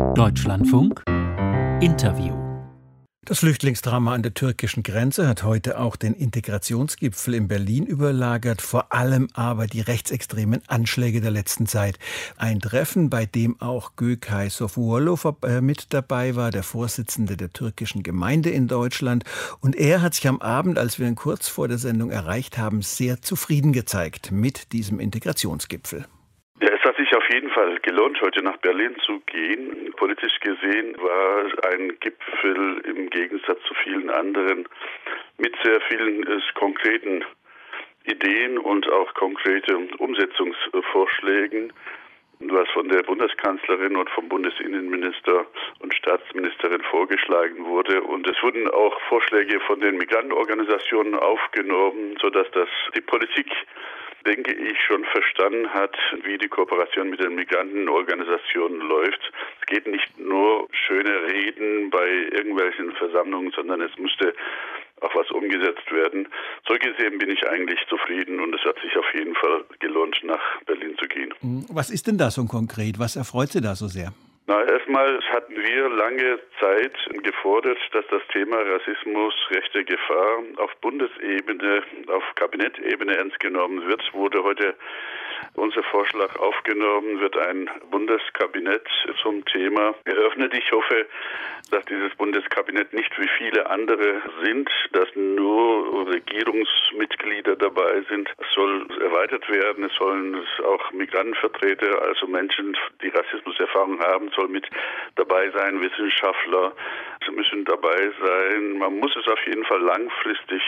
Deutschlandfunk Interview. Das Flüchtlingsdrama an der türkischen Grenze hat heute auch den Integrationsgipfel in Berlin überlagert, vor allem aber die rechtsextremen Anschläge der letzten Zeit. Ein Treffen, bei dem auch Gökay Sofurlu mit dabei war, der Vorsitzende der türkischen Gemeinde in Deutschland. Und er hat sich am Abend, als wir ihn kurz vor der Sendung erreicht haben, sehr zufrieden gezeigt mit diesem Integrationsgipfel. Ja, es hat sich auf jeden Fall gelohnt, heute nach Berlin zu gehen. Politisch gesehen war ein Gipfel im Gegensatz zu vielen anderen mit sehr vielen konkreten Ideen und auch konkrete Umsetzungsvorschlägen, was von der Bundeskanzlerin und vom Bundesinnenminister und Staatsministerin vorgeschlagen wurde. Und es wurden auch Vorschläge von den Migrantenorganisationen aufgenommen, sodass die Politik, denke ich, schon verstanden hat, wie die Kooperation mit den Migrantenorganisationen läuft. Es geht nicht nur schöne Reden bei irgendwelchen Versammlungen, sondern es musste auch was umgesetzt werden. So gesehen bin ich eigentlich zufrieden und es hat sich auf jeden Fall gelohnt, nach Berlin zu gehen. Was ist denn da so konkret? Was erfreut Sie da so sehr? Erstmal hatten wir lange Zeit gefordert, dass das Thema Rassismus, rechte Gefahr auf Bundesebene, auf Kabinettebene ernst genommen wird. Wurde heute unser Vorschlag aufgenommen, wird ein Bundeskabinett zum Thema eröffnet. Ich hoffe, dass dieses Bundeskabinett nicht wie viele andere sind, dass nur Regierungsmitglieder dabei sind. Es soll erweitert werden, es sollen auch Migrantenvertreter, also Menschen, die Rassismuserfahrung haben, soll mit dabei sein, Wissenschaftler müssen dabei sein. Man muss es auf jeden Fall langfristig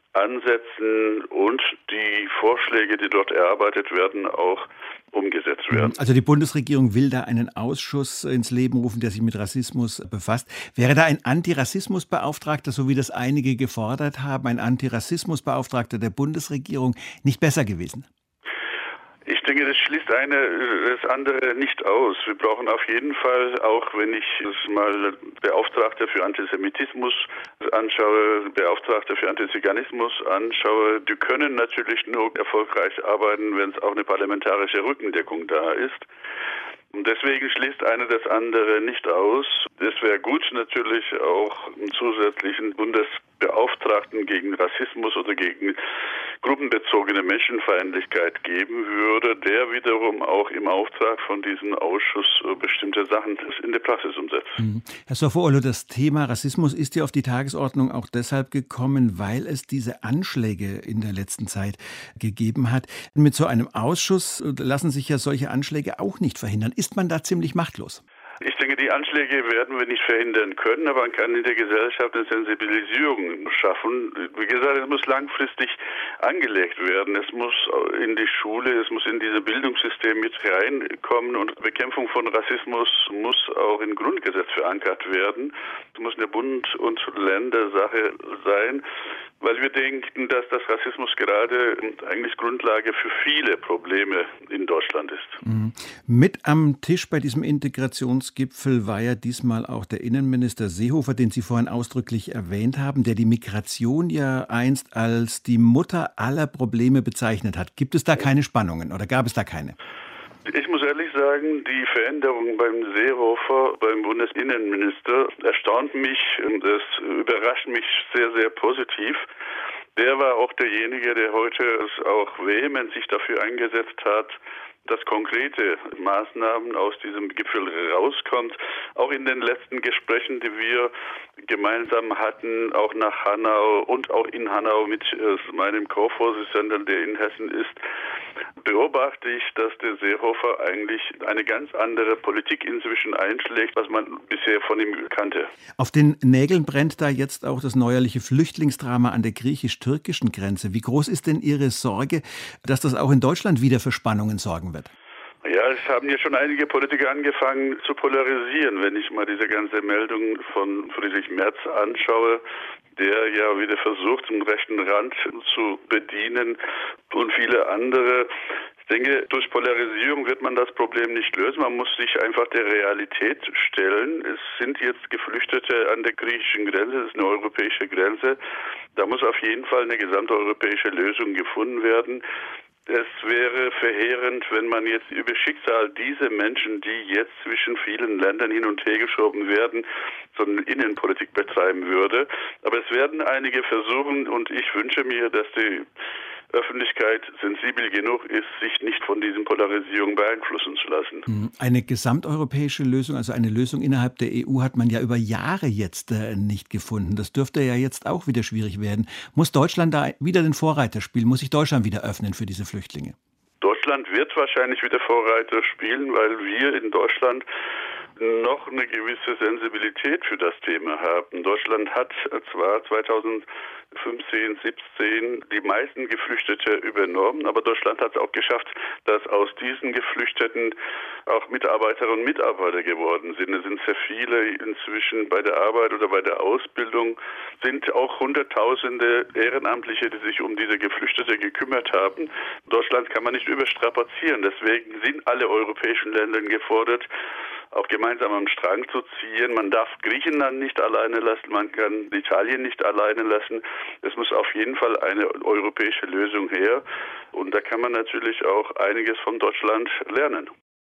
ansetzen und die Vorschläge, die dort erarbeitet werden, auch umgesetzt werden. Also die Bundesregierung will da einen Ausschuss ins Leben rufen, der sich mit Rassismus befasst. Wäre da ein Antirassismusbeauftragter, so wie das einige gefordert haben, ein Antirassismusbeauftragter der Bundesregierung nicht besser gewesen? Ich denke, das schließt das andere nicht aus. Wir brauchen auf jeden Fall, auch wenn ich es mal Beauftragter für Antisemitismus anschaue, Beauftragter für Antiziganismus anschaue, die können natürlich nur erfolgreich arbeiten, wenn es auch eine parlamentarische Rückendeckung da ist. Und deswegen schließt eine das andere nicht aus. Es wäre gut natürlich auch einen zusätzlichen Bundesbeauftragten gegen Rassismus oder gegen gruppenbezogene Menschenfeindlichkeit geben würde, der wiederum auch im Auftrag von diesem Ausschuss bestimmte Sachen in der Praxis umsetzt. Herr Sofurlu, das Thema Rassismus ist ja auf die Tagesordnung auch deshalb gekommen, weil es diese Anschläge in der letzten Zeit gegeben hat. Mit so einem Ausschuss lassen sich ja solche Anschläge auch nicht verhindern. Ist man da ziemlich machtlos? Ich denke, die Anschläge werden wir nicht verhindern können, aber man kann in der Gesellschaft eine Sensibilisierung schaffen. Wie gesagt, es muss langfristig angelegt werden. Es muss in die Schule, es muss in dieses Bildungssystem mit reinkommen und Bekämpfung von Rassismus muss auch im Grundgesetz verankert werden. Es muss eine Bund- und Ländersache sein, weil wir denken, dass das Rassismus gerade eigentlich Grundlage für viele Probleme in Deutschland ist. Mit am Tisch bei diesem Integrationsgipfel war ja diesmal auch der Innenminister Seehofer, den Sie vorhin ausdrücklich erwähnt haben, der die Migration ja einst als die Mutter aller Probleme bezeichnet hat. Gibt es da keine Spannungen oder gab es da keine? Ich muss ehrlich sagen, die Veränderung beim Seehofer, beim Bundesinnenminister, erstaunt mich und es überrascht mich sehr, sehr positiv. Der war auch derjenige, der heute auch vehement sich dafür eingesetzt hat, dass konkrete Maßnahmen aus diesem Gipfel rauskommt. Auch in den letzten Gesprächen, die wir gemeinsam hatten, auch nach Hanau und auch in Hanau mit meinem Co-Vorsitzenden, der in Hessen ist, beobachte ich, dass der Seehofer eigentlich eine ganz andere Politik inzwischen einschlägt, was man bisher von ihm kannte. Auf den Nägeln brennt da jetzt auch das neuerliche Flüchtlingsdrama an der griechisch-türkischen Grenze. Wie groß ist denn Ihre Sorge, dass das auch in Deutschland wieder für Spannungen sorgen wird? Ja, es haben ja schon einige Politiker angefangen zu polarisieren. Wenn ich mal diese ganze Meldung von Friedrich Merz anschaue, der ja wieder versucht, den rechten Rand zu bedienen und viele andere. Ich denke, durch Polarisierung wird man das Problem nicht lösen. Man muss sich einfach der Realität stellen. Es sind jetzt Geflüchtete an der griechischen Grenze, das ist eine europäische Grenze. Da muss auf jeden Fall eine gesamteuropäische Lösung gefunden werden. Es wäre verheerend, wenn man jetzt über Schicksal dieser Menschen, die jetzt zwischen vielen Ländern hin und her geschoben werden, so eine Innenpolitik betreiben würde. Aber es werden einige versuchen und ich wünsche mir, dass die Öffentlichkeit sensibel genug ist, sich nicht von diesen Polarisierungen beeinflussen zu lassen. Eine gesamteuropäische Lösung, also eine Lösung innerhalb der EU, hat man ja über Jahre jetzt nicht gefunden. Das dürfte ja jetzt auch wieder schwierig werden. Muss Deutschland da wieder den Vorreiter spielen? Muss sich Deutschland wieder öffnen für diese Flüchtlinge? Deutschland wird wahrscheinlich wieder Vorreiter spielen, weil wir in Deutschland noch eine gewisse Sensibilität für das Thema haben. Deutschland hat zwar 2015, 17 die meisten Geflüchtete übernommen, aber Deutschland hat es auch geschafft, dass aus diesen Geflüchteten auch Mitarbeiterinnen und Mitarbeiter geworden sind. Es sind sehr viele inzwischen bei der Arbeit oder bei der Ausbildung, sind auch Hunderttausende Ehrenamtliche, die sich um diese Geflüchtete gekümmert haben. Deutschland kann man nicht überstrapazieren. Deswegen sind alle europäischen Länder gefordert, auch gemeinsam am Strang zu ziehen. Man darf Griechenland nicht alleine lassen, man kann Italien nicht alleine lassen. Es muss auf jeden Fall eine europäische Lösung her. Und da kann man natürlich auch einiges von Deutschland lernen.